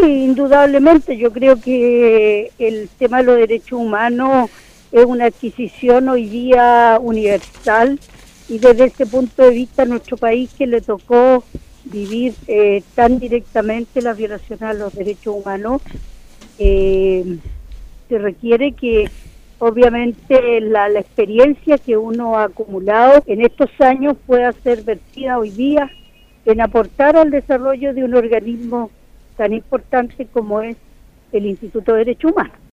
indudablemente, yo creo que el tema de los derechos humanos es una adquisición hoy día universal y desde ese punto de vista a nuestro país que le tocó vivir tan directamente la violación a los derechos humanos, se requiere que obviamente la experiencia que uno ha acumulado en estos años pueda ser vertida hoy día en aportar al desarrollo de un organismo tan importante como es el Instituto de Derechos Humanos.